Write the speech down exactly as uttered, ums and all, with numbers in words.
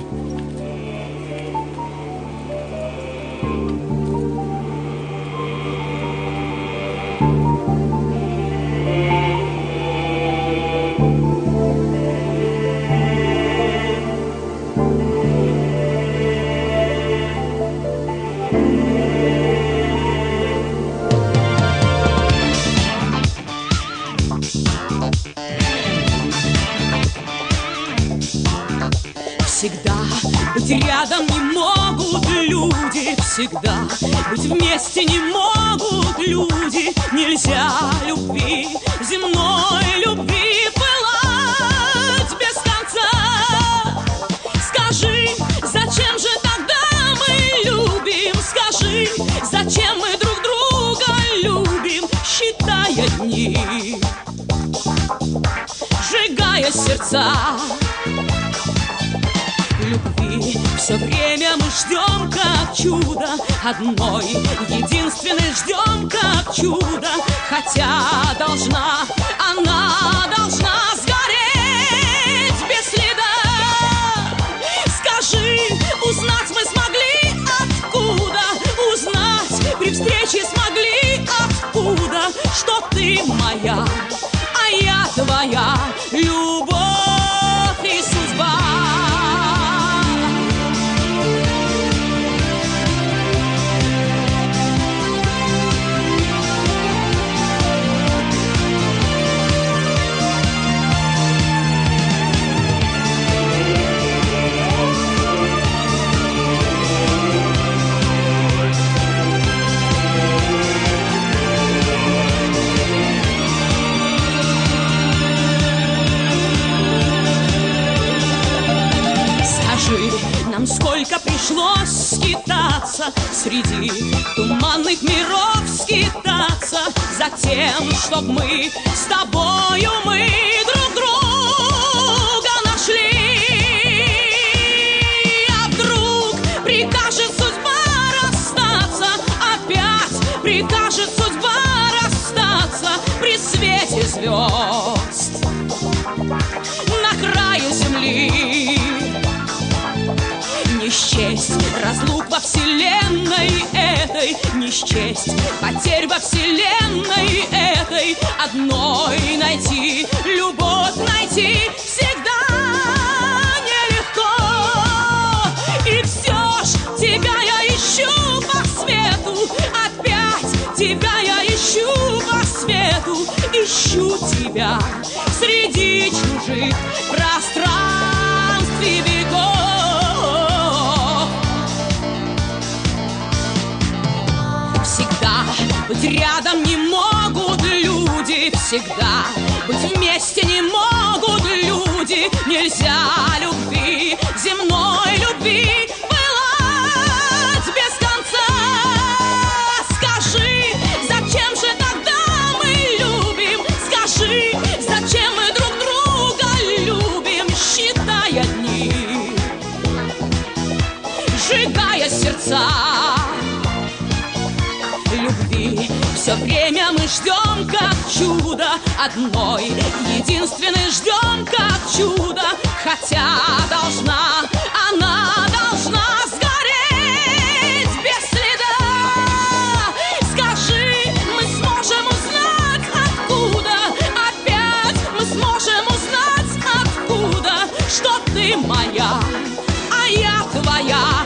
Всегда быть рядом не могут люди, всегда быть вместе не могут люди. Нельзя любви, земной любви пылать без конца. Скажи, зачем же тогда мы любим? Скажи, зачем мы друг друга любим, считая дни, сжигая сердца. Любви все время мы ждем как чудо, одной единственной ждем как чудо. Хотя должна, она должна сгореть без следа. Скажи, узнать мы смогли откуда? Узнать при встрече смогли откуда? Что ты моя, а я твоя, любовь и судьба. Нам сколько пришлось скитаться, среди туманных миров скитаться, за тем, чтоб мы с тобою мы друг друга нашли. А вдруг прикажет судьба расстаться, опять прикажет судьба расстаться при свете звезд на краю земли. Не счесть разлук во вселенной этой, не счесть потерь во вселенной этой. Одной найти, любовь найти всегда нелегко. И все ж тебя я ищу по свету, опять тебя я ищу по свету. Ищу тебя среди чужих пространств и веков. Быть рядом не могут люди, всегда быть вместе не могут люди. Нельзя любви, земной любви пылать без конца. Скажи, зачем же тогда мы любим? Скажи, зачем мы друг друга любим, считая дни, сжигая сердца. Любви все время мы ждем как чудо, одной единственной ждем как чудо. Хотя должна, она должна сгореть без следа. Скажи, мы сможем узнать откуда, опять мы сможем узнать откуда, что ты моя, а я твоя.